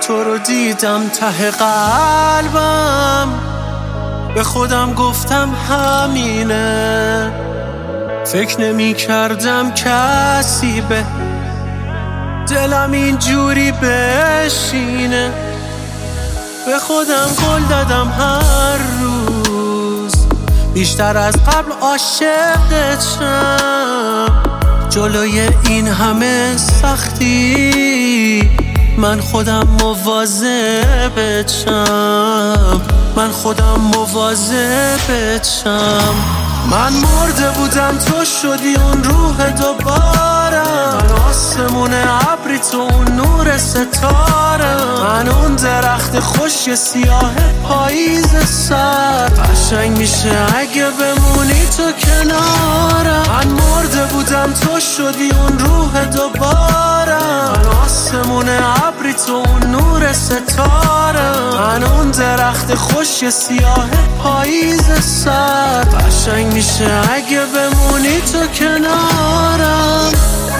تو رو دیدم ته قلبم، به خودم گفتم همینه. فکر نمی کردم کسی به دلم اینجوری بشینه. به خودم قول دادم هر روز بیشتر از قبل عاشقت شم. جلوی این همه سختی من خودم مواظبت شم، من خودم مواظبت شم. من مرده بودم تو شدی اون روح دوبارم، من آسمون ابری تو اون نور ستاره، من اون درخت خشک سیاه پاییز سرد. قشنگ میشه اگه بمونی تو کنارم. من مرده بودم تو شدی اون روح دوبارم، من آسمون ابری تو اون نور ستاره، من اون درخت خشک سیاه پاییز سرد. قشنگ میشه اگه بمونی تو کنارم.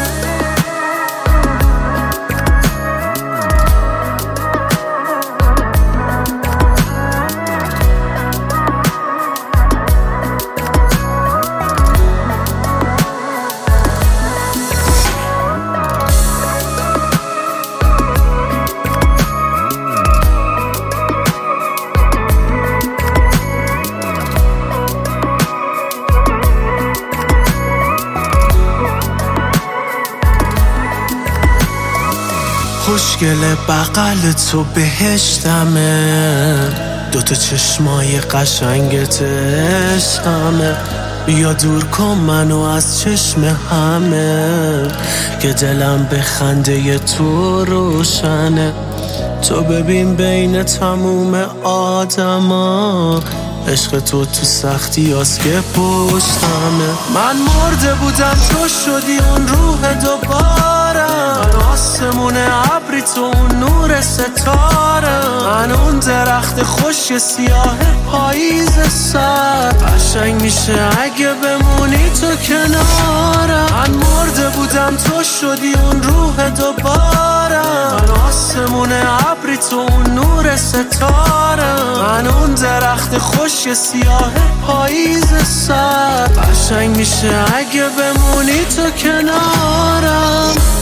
خوشگل بغل تو بهشتمه، دوتا چشمای قشنگت عشقمه. بیا دور کن منو از چشم همه، که دلم به خنده تو روشنه. تو ببین بین تموم آدما عشق تو سختی هست که پشتمه. من مرده بودم تو شدی اون روح دوبارم، من آسمون ابری تو اون نور ستاره، من اون درخت خشک سیاه پاییز سرد. قشنگ میشه اگه بمونی تو کنارم. من مرده بودم تو شدی اون روح دوبارم، من آسمون ابری تو اون نور ستاره، من اون درخت خشک سیاه پاییز سرد. قشنگ میشه اگه بمونی تو کنارم.